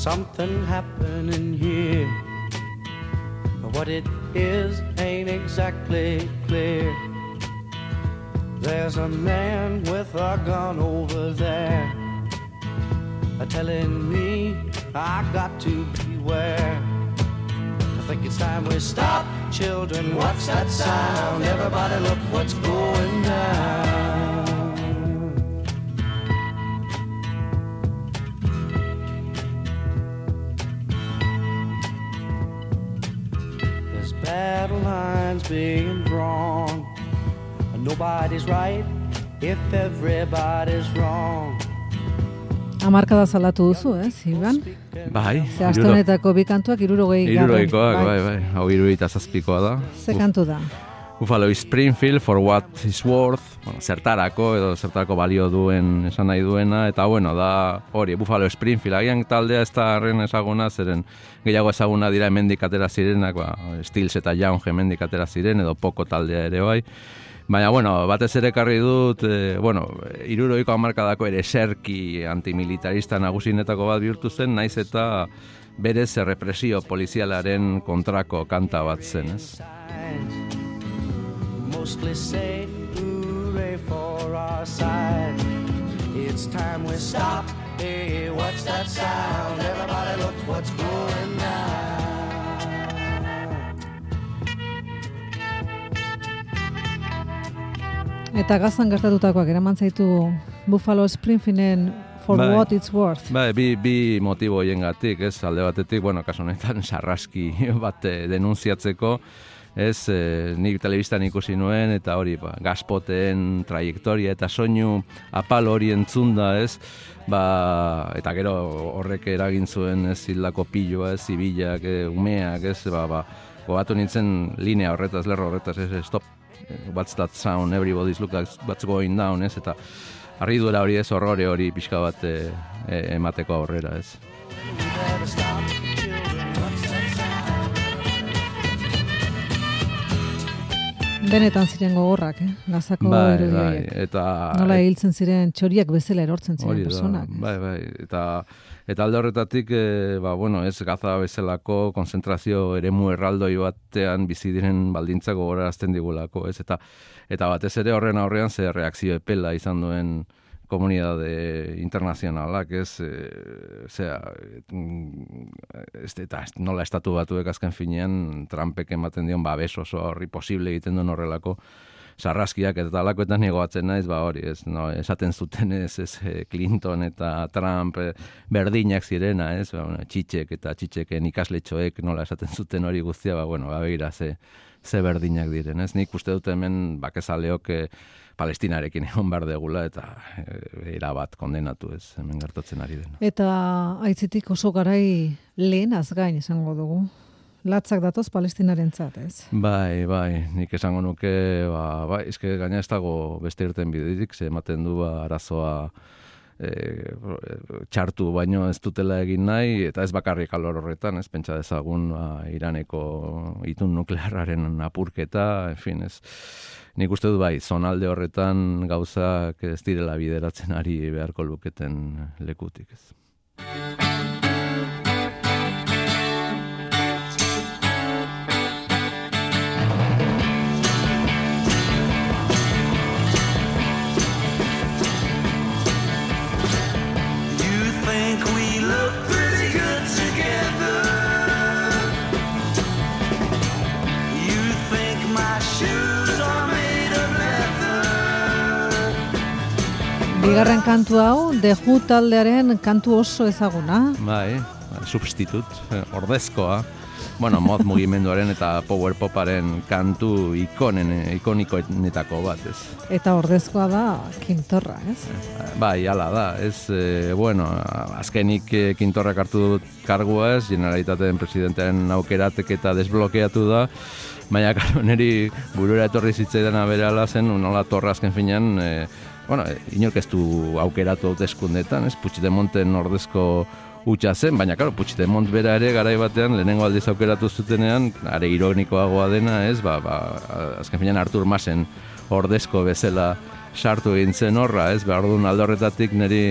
something happening here. But what it is ain't exactly clear. There's a man with a gun over there, telling me I got to beware. I think it's time we stop, children, what's that sound? Everybody look what's going down. There's battle lines being drawn. Nobody's right if everybody's wrong. Amarkada salatu duzu, Iban? Bai. Ze astonetako bi kantuak 60 Hirurogeikoak, bai. Hau 77koa da. Ze kantu da? Buffalo Springfield, For What Is Worth, zertarako balio duen, esan nahi duena, eta da hori, Buffalo Springfield, agian taldea ez da arren ezaguna, zeren gehiago ezaguna dira hemendik atera zirenak, Stills eta Young hemendik atera ziren, edo Poko taldea ere bai. Baina, batez ere ekarri dut, 60ko hamarkadako ere eserki antimilitarista nagusinetako bat bihurtu zen, naiz eta berez errepresio polizialaren kontrako kanta bat zen, ez? Mostly say hooray for our side. It's time we stop. Hey, what's that sound? Everybody look what's going on. Eta Gazan gertatutakoak eraman zaitu Buffalo Springfielden For What It's Worth. Bai, bi motibo hiengatik, ez, alde batetik, kasu honetan sarraski bat denunziatzeko, ez, nik telebistan ikusi nuen, eta hori, Gazpoteen trajektoria eta soinu apal hori entzunda, ez, eta gero horrek eragin zuen, ez, hildako piloa, ez, zibilak, umeak, ez, gogatu nintzen linea horretaz, lerro horretaz, ez, stop, what's that sound, everybody's look like what's going down, ez, eta harriduera hori ez, horrore hori pixka bat emateko aurrera, ez. Benetan ziren gogorrak, Gazako irudiek. Nola hiltzen ziren txoriak bezala erortzen ziren personak. Bai, eta alde horretatik, ez Gaza bezalako konzentrazio eremu erraldoi batean bizi diren baldintzak gogorarazten digulako, ez? Eta batez ere horren aurrean ze reakzio epela izan duen komunidade internazionalak, ez, eta nola estatu batuek azken finean Trumpek ematen dion babes oso horri posible egiten duen horrelako sarraskiak eta talakoetan negoatzen naiz, hori, ez, esaten zuten ez Clinton eta Trump berdinak zirena, ez, txitxek eta txitxeken ikasletxoek nola esaten zuten hori guztia, begira ze berdinak diren, ez, nik uste dut hemen bakezaleok Palestinarekin egon behar degula eta erabat kondenatu, ez, hemen gertatzen ari dena. Eta aitzitik oso garai lehenaz gain izango dugu. Latzak datoz Palestinarentzat, ez? Bai, nik esango nuke, eske gaina ez dago beste irten bidetik, ze ematen du arazoa txartu baino ez dutela egin nahi, eta ez bakarrik alor horretan, ez pentsa dezagun Iraneko itun nuklearraren apurketa, en fin, ez. Nik uste dut zonalde horretan gauzak ez direla bideratzen ari beharko luketen lekutik, ez. Bigarren kantu hau, The Who taldearen kantu oso ezaguna. Bai, substitut, ordezkoa. Mod mugimenduaren eta power poparen kantu ikonikoenetako bat, ez. Eta ordezkoa da Kintorra, ez? Bai, hala da, ez, azkenik Kintorrak hartu dut kargua, ez, Generalitateen presidentearen aukeratek eta desblokeatu da, baina niri burura etorri zitzaidan aberala zen, nola torra azken finean, inork ez du aukeratu hauteskundetan, ez, Puigdemonten ordezko hutsa zen, baina, Puigdemont bera ere garai batean, lehenengo aldiz aukeratu zutenean, are ironikoagoa dena, ez, azken finean Artur Masen ordezko bezala sartu egin zen horra, ez, orduan alde horretatik niri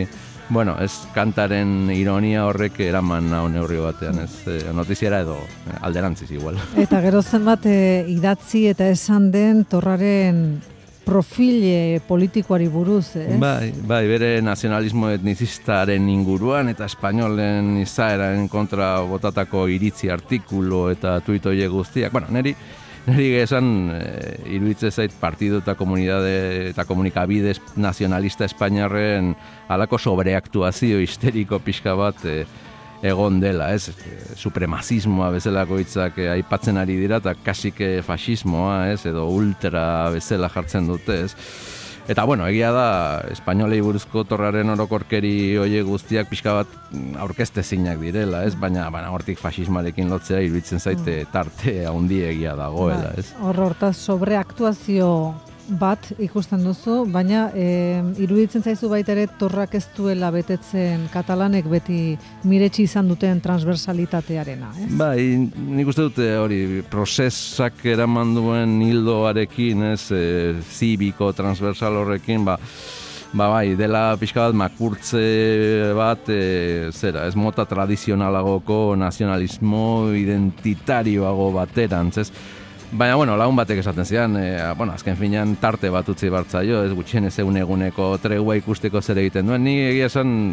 Bueno, ez kantaren ironia horrek eraman nau neurri batean, ez notiziara edo alderantziz igual. Eta gero zenbat idatzi eta esan den Torraren profile politikoari buruz, ez? Bai, bere nazionalismo etnizistaren inguruan eta espainolen izaeraren kontra botatako iritzi artikulu eta tuit horiek guztiak. Bueno, neri gezan iruditzen zait partidu eta komunidade eta komunikabide nazionalista espainiarren halako sobreaktuazio histeriko pixka bat egon dela, ez? Supremazismoa bezalako hitzak aipatzen ari dira eta kasik fasismoa, ez? Edo ultra bezala jartzen dute, ez? Eta bueno, egia da espainolei buruzko Torraren orokorkeri hoiek guztiak pixka bat aurkeztezinak direla, ez? Baina hortik fasismarekin lotzea iruditzen zaite tarte handiegia dagoela, ez? Hortaz sobreaktuazio bat ikusten duzu, baina iruditzen zaizu baita ere Torrak ez duela betetzen katalanek beti miretsi izan duten transversalitatearena, ez? Bai, nik uste dute hori prozesak eraman duen hildoarekin, ez, zibiko transversal horrekin, bai, dela pixka bat makurtze bat, ez mota tradizionalagoko nazionalismo identitarioago baterantz, ez? Baina, lagun batek esaten zidan, azken finean tarte bat utzi bartzaio, ez gutxien ez eguneko tregua ikusteko zer egiten duen. Ni egia esan,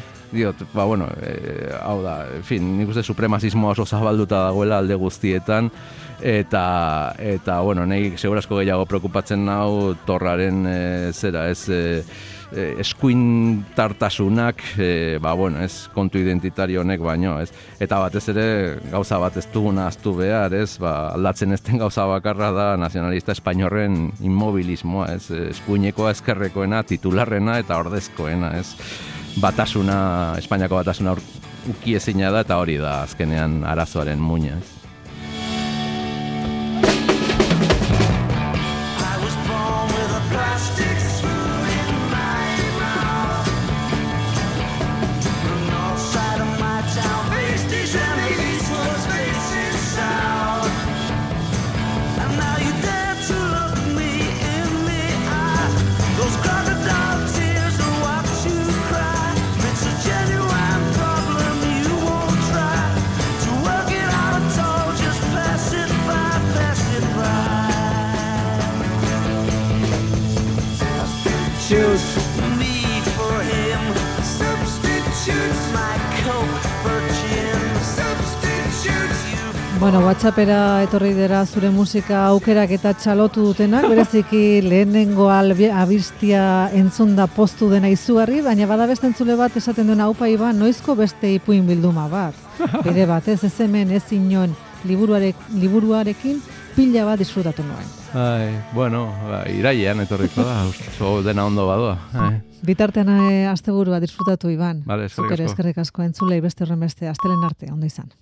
hau da, nik uste supremazismoa oso zabalduta dagoela alde guztietan, eta nahi segurazko gehiago preokupatzen nau Torraren eskuin tartasunak, ez kontu identitario honek baino, ez. Eta batez ere gauza bat ez duguna ahaztu behar, ez, aldatzen ez den gauza bakarra da nazionalista espainorren inmobilismoa, ez, eskuineko ezkerrekoena, titularrena eta ordezkoena, ez. Batasuna, Espainiako batasuna ukiezina da eta hori da azkenean arazoaren muina, ez. Bueno, WhatsAppera etorri dira zure musika aukerak eta txalotu dutenak, bereziki lehenengo abistia entzunda postu dena izugarri, baina bada beste entzule bat esaten duena aupa Iban, noizko beste ipuin bilduma bat. Bere bat, ez hemen ez inon liburuarekin pila bat disfrutatu nuen. Irailean etorriko da, dena ondo badoa. Bitartean asteburua disfrutatu Iban. Vale, eskerrik asko entzulei beste horren beste, astelen arte, ondo izan.